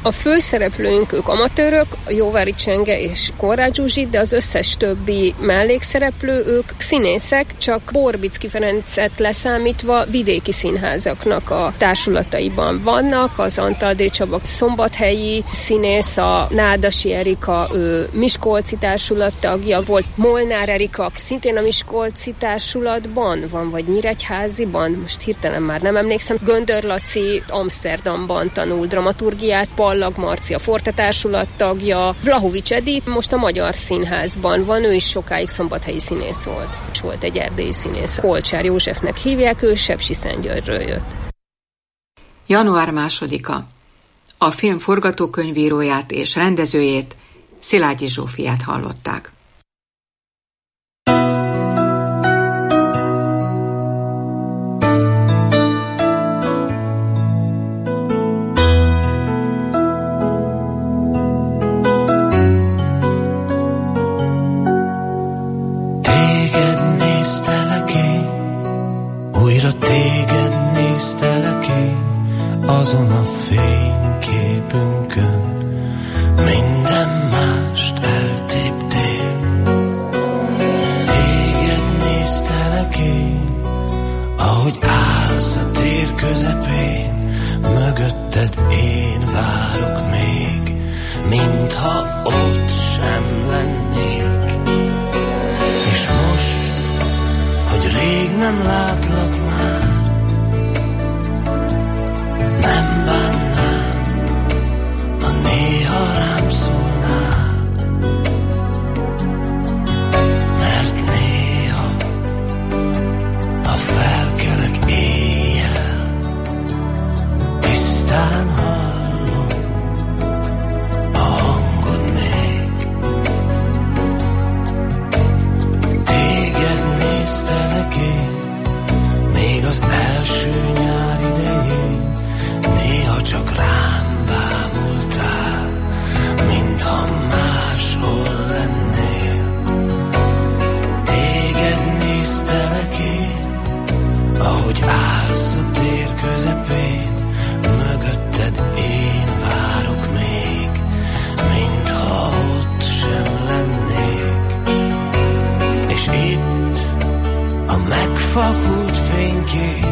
A főszereplőink ők amatőrök, Jóvári Csenge és Konrád Zsuzsi, de az összes többi mellékszereplő, ők színészek, csak Borbicki Ferencet leszámítva vidéki színházaknak a társulataiban vannak. Az Antal D. Csaba szombathelyi színész, a Nádasi Erika, ő miskolci társulat tagja volt, Molnár Erika szintén a miskolci társulatban van, vagy nyíregyháziban, most hirtelen már nem emlékszem. Göndör Laci Amsterdamban tanul dramaturgiát, Pallag Marci a Forte társulat tagja, Vlahovics Edith most a Magyar Színházban van, ő is sokáig szombathelyi színész volt. És volt egy erdélyi színész, Kolcsár Józsefnek hívják, ő Sepsiszentgyörgyről jött. január másodika. A film forgatókönyvíróját és rendezőjét, Szilágyi Zsófiát hallották. Téged néztelek én azon a fényképünkön, minden mást eltéptél. Téged néztelek én, ahogy állsz a tér közepén, mögötted én várok még, mintha ott sem lennék. És most, hogy rég nem látlak már, nem bánnám, ha néha rám szólnál, mert néha, ha felkelek éjjel, tisztán hallom a hangod még. Téged néztelek én, még az első nyár idején, néha csak rám bámultál, mintha máshol lennél. Téged néztelek én, ahogy állsz a tér közepén, mögötted én várok még, mintha ott sem lennék. És itt a megfakult fénykép,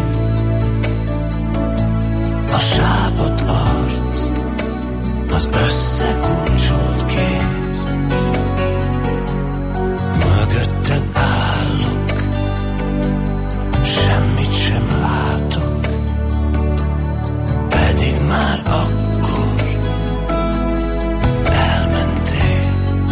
a sápadt arc, az összekuncsolt kéz, mögötted állok, semmit sem látok, pedig már akkor elmentél.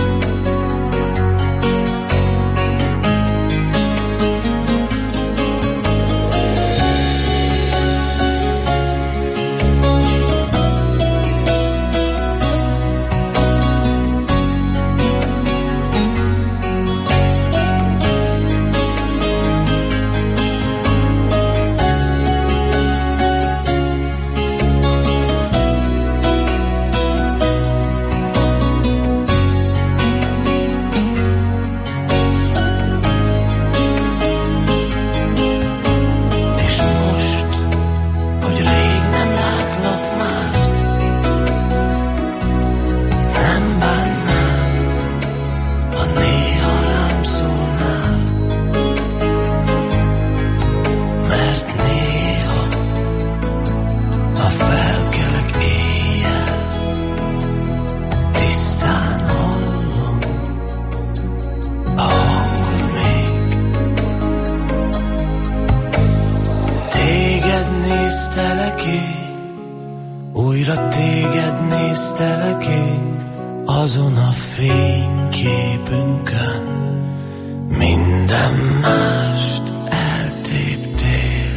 néztelek én, újra téged néztelek én, azon a fényképünkön, minden mást eltéptél.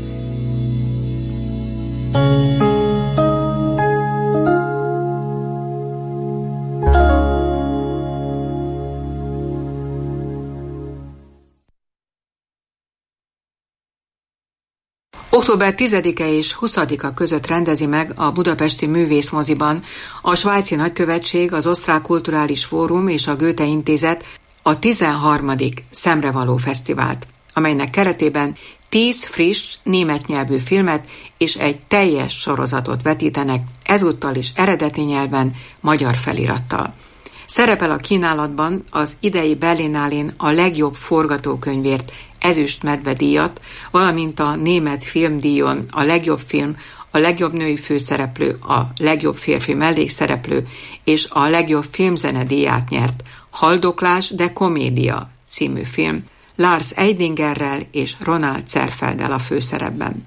október tizedike és huszadika között rendezi meg a Budapesti Művészmoziban a Svájci Nagykövetség, az Osztrák Kulturális Fórum és a Goethe Intézet a tizenharmadik Szemrevaló Fesztivált, amelynek keretében Tíz friss, német nyelvű filmet és egy teljes sorozatot vetítenek, ezúttal is eredeti nyelven, magyar felirattal. Szerepel a kínálatban az idei Berlinálén a legjobb forgatókönyvért ezüst medvedíjat, valamint a német filmdíjon a legjobb film, a legjobb női főszereplő, a legjobb férfi mellékszereplő és a legjobb filmzene díját nyert Haldoklás de komédia című film, Lars Eidingerrel és Ronald Zerfelddel a főszerepben.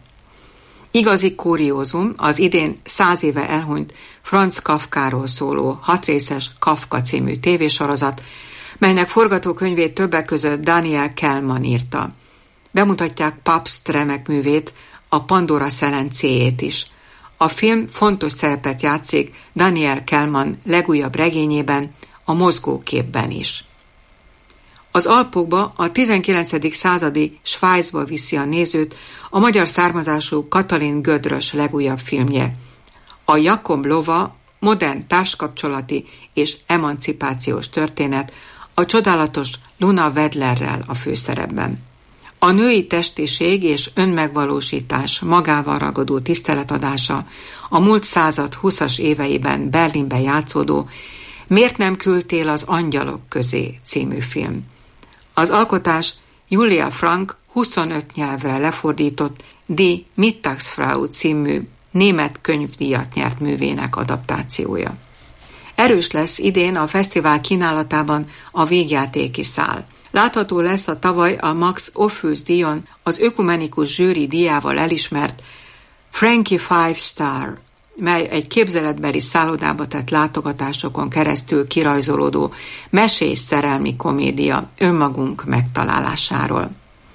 Igazi kuriózum az idén száz éve elhunyt Franz Kafkáról szóló hatrészes Kafka című tévésorozat, melynek forgatókönyvét többek között Daniel Kellman írta. Bemutatják Pabst remek művét, a Pandora szelencéjét is. A film fontos szerepet játszik Daniel Kellman legújabb regényében, a Mozgóképben is. Az Alpokba, a tizenkilencedik századi Svájcba viszi a nézőt a magyar származású Katalin Gödrös legújabb filmje. A Jakob lova modern társkapcsolati és emancipációs történet a csodálatos Luna Wedlerrel a főszerepben. A női testiség és önmegvalósítás magával ragadó tiszteletadása a múlt század huszas éveiben Berlinben játszódó Miért nem küldtél az angyalok közé című film. Az alkotás Julia Frank huszonöt nyelvre lefordított Die Mittagsfrau című német könyvdíjat nyert művének adaptációja. Erős lesz idén a fesztivál kínálatában a végjátéki szál. Látható lesz a tavaly a Max Ophüls díjon az ökumenikus zsűri díjával elismert Frankie Five Star, mely egy képzeletbeli szállodába tett látogatásokon keresztül kirajzolódó mesés szerelmi komédia önmagunk megtalálásáról.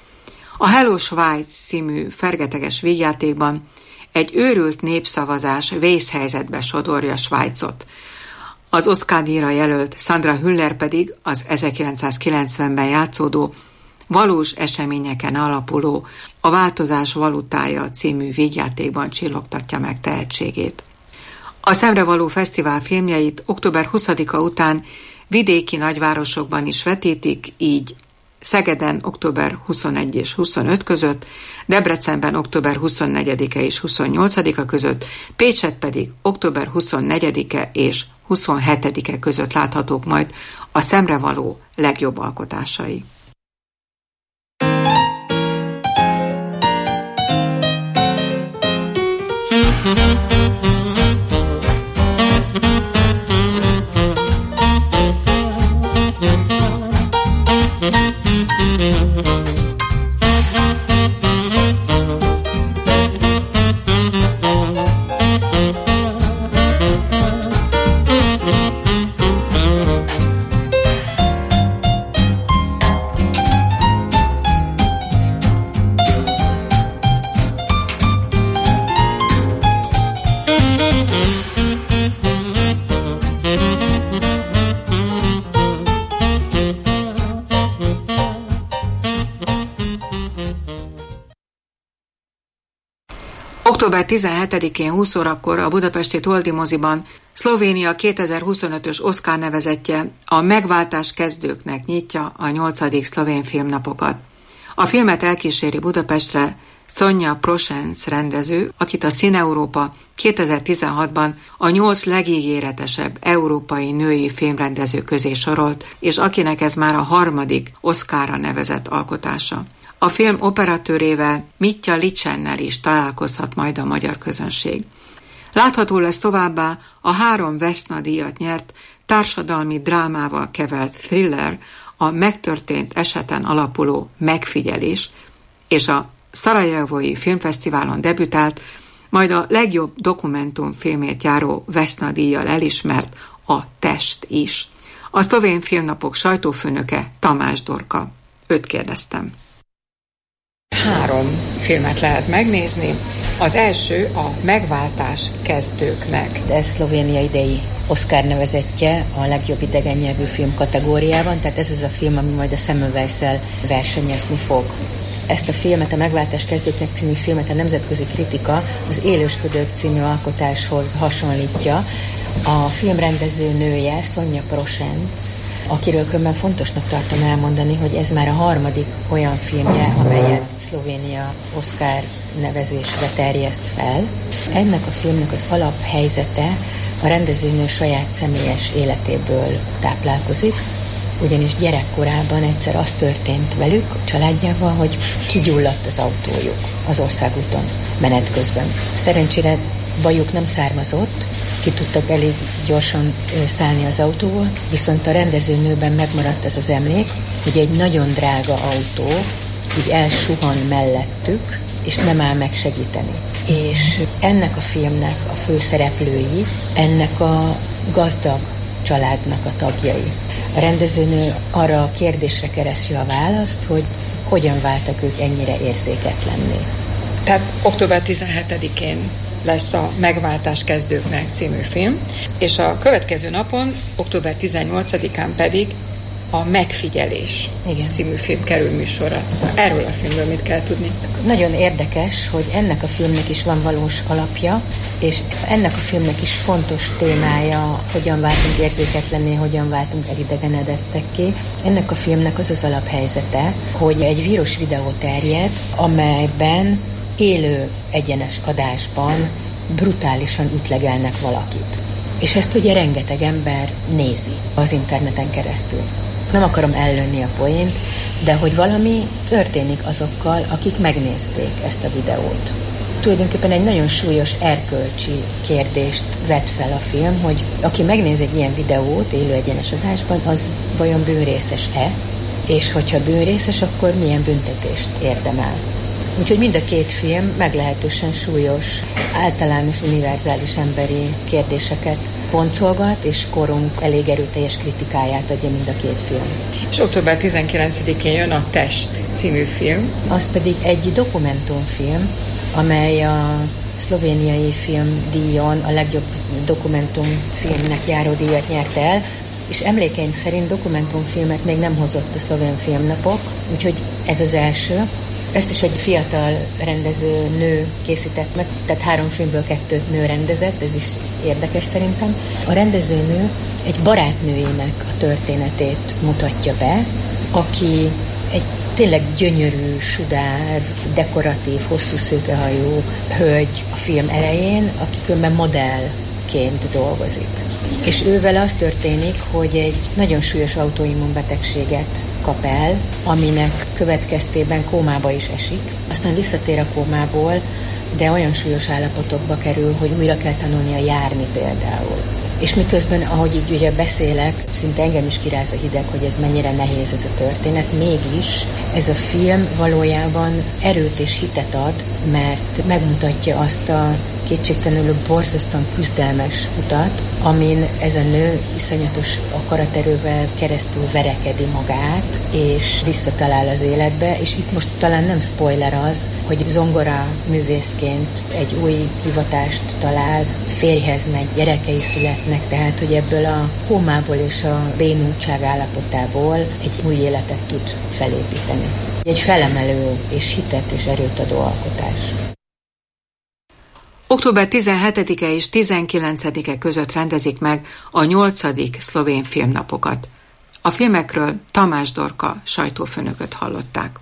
A Hello Svájc című fergeteges vígjátékban egy őrült népszavazás vészhelyzetbe sodorja Svájcot. Az Oscar-díjra jelölt Sandra Hüller pedig az ezerkilencszázkilencvenben játszódó valós eseményeken alapuló A változás valutája című vígjátékban csillogtatja meg tehetségét. A szemrevaló fesztivál filmjeit október huszadika után vidéki nagyvárosokban is vetítik, így Szegeden október huszonegyedike és huszonötödike között, Debrecenben október huszonnegyedike és huszonnyolcadika között, Pécset pedig október huszonnegyedike és huszonhetedike között láthatók majd a szemrevaló legjobb alkotásai. október tizenhetedikén húsz órakor a budapesti Toldi moziban Szlovénia kétezer-huszonötös Oscar nevezettje a megváltás kezdőknek nyitja a nyolcadik szlovén filmnapokat. A filmet elkíséri Budapestre Sonja Prosence rendező, akit a Színeurópa kétezer-tizenhatban a nyolc legígéretesebb európai női filmrendező közé sorolt, és akinek ez már a harmadik Oscarra nevezett alkotása. A film operatőrével, Mitja Licsennel is találkozhat majd a magyar közönség. Látható lesz továbbá a három Vesna-díjat nyert társadalmi drámával kevert thriller, a megtörtént eseten alapuló Megfigyelés, és a Szarajevói Filmfesztiválon debütált, majd a legjobb dokumentumfilmért járó Vesna-díjjal elismert A Test is. A szlovén filmnapok sajtófőnöke Tamás Dorka. Őt kérdeztem. Három filmet lehet megnézni. Az első a Megváltás kezdőknek. Ez Szlovénia idei Oscar nevezettje a legjobb idegen nyelvű film kategóriában, tehát ez az a film, ami majd a Semmelweis-szel versenyezni fog. Ezt a filmet, a Megváltás kezdőknek című filmet a nemzetközi kritika az Élősködők című alkotáshoz hasonlítja, A filmrendező nője, Sonja Prosenc, akiről különben fontosnak tartom elmondani, hogy ez már a harmadik olyan filmje, amelyet Szlovénia Oscar nevezésre terjeszt fel. Ennek a filmnek az alaphelyzete a rendezőnő saját személyes életéből táplálkozik, ugyanis gyerekkorában egyszer az történt velük, a családjával, hogy kigyulladt az autójuk az országúton menet közben. Szerencsére bajuk nem származott, ki tudtak elég gyorsan szállni az autóval, viszont a rendezőnőben megmaradt ez az emlék, hogy egy nagyon drága autó így elsuhan mellettük, és nem áll meg segíteni. És ennek a filmnek a főszereplői, ennek a gazdag családnak a tagjai. A rendezőnő arra a kérdésre keresi a választ, hogy hogyan váltak ők ennyire érzéketlenné. Tehát október tizenhetedikén lesz a Megváltás kezdőknek című film, és a következő napon, október tizennyolcadikán pedig a Megfigyelés Igen. című film kerül műsorra. Erről a filmről mit kell tudni? Nagyon érdekes, hogy ennek a filmnek is van valós alapja, és ennek a filmnek is fontos témája, hogyan váltunk érzéketlenné, hogyan váltunk elidegenedettekké. Ennek a filmnek az az alaphelyzete, hogy egy vírus videó terjed, amelyben élő egyenes adásban brutálisan ütlegelnek valakit. És ezt ugye rengeteg ember nézi az interneten keresztül. Nem akarom ellőni a poént, de hogy valami történik azokkal, akik megnézték ezt a videót. Tulajdonképpen egy nagyon súlyos erkölcsi kérdést vet fel a film, hogy aki megnéz egy ilyen videót élő egyenes adásban, az vajon bűnrészes-e, és hogyha bűnrészes, akkor milyen büntetést érdemel. Úgyhogy mind a két film meglehetősen súlyos, általános, univerzális emberi kérdéseket boncolgat, és korunk elég erőteljes kritikáját adja mind a két film. És október tizenkilencedikén jön a Test című film. Az pedig egy dokumentumfilm, amely a szlovéniai filmdíjon a legjobb dokumentumfilmnek járó díjat nyerte el, és emlékeim szerint dokumentumfilmet még nem hozott a szlovén filmnapok, úgyhogy ez az első. Ezt is egy fiatal rendező nő készített meg, tehát három filmből kettőt nő rendezett, ez is érdekes szerintem. A rendezőnő egy barátnőjének a történetét mutatja be, aki egy tényleg gyönyörű, sudár, dekoratív, hosszú szőkehajú hölgy a film elején, aki különben modellként dolgozik. És ővel az történik, hogy egy nagyon súlyos autoimmunbetegséget kap el, aminek következtében kómába is esik. Aztán visszatér a kómából, de olyan súlyos állapotokba kerül, hogy újra kell tanulnia járni például. És miközben, ahogy így ugye beszélek, szinte engem is kiráz a hideg, hogy ez mennyire nehéz ez a történet, mégis ez a film valójában erőt és hitet ad, mert megmutatja azt a kétségtelenül borzasztóan küzdelmes utat, amin ez a nő iszonyatos akaraterővel keresztül verekedi magát, és visszatalál az életbe, és itt most talán nem spoiler az, hogy zongora művészként egy új hivatást talál, férjhez megy, gyerekei születnek, tehát hogy ebből a kómából és a bénultság állapotából egy új életet tud felépíteni. Egy felemelő és hitet és erőt adó alkotás. október tizenhetedike és tizenkilencedike között rendezik meg a nyolcadik szlovén filmnapokat. A filmekről Tamás Dorka sajtófőnököt hallották.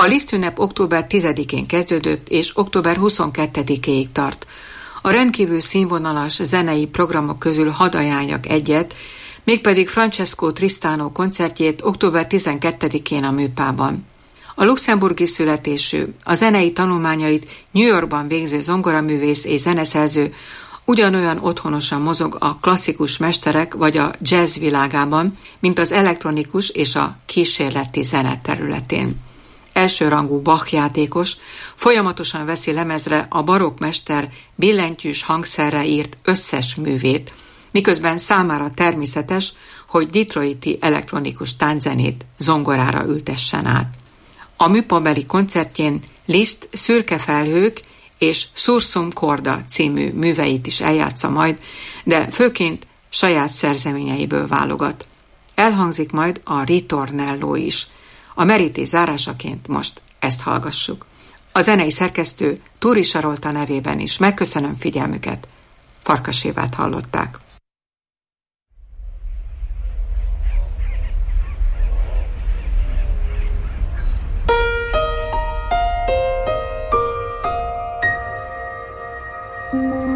A Liszt-ünnep október tizedikén kezdődött, és október huszonkettedikéig tart. A rendkívül színvonalas zenei programok közül hadd ajánljak egyet, mégpedig Francesco Tristano koncertjét október tizenkettedikén a Műpában. A luxemburgi születésű, a zenei tanulmányait New Yorkban végző zongoraművész és zeneszerző ugyanolyan otthonosan mozog a klasszikus mesterek vagy a jazz világában, mint az elektronikus és a kísérleti zene területén. Elsőrangú Bach játékos, folyamatosan veszi lemezre a barokkmester billentyűs hangszerre írt összes művét, miközben számára természetes, hogy detroiti elektronikus tánczenét zongorára ültessen át. A műpabeli koncertjén Liszt Szürke felhők és Sursum Corda című műveit is eljátsza majd, de főként saját szerzeményeiből válogat. Elhangzik majd a Ritornello is. A merítés zárásaként most ezt hallgassuk. A zenei szerkesztő Túri Sarolta nevében is megköszönöm figyelmüket. Farkas Évát hallották. Thank you.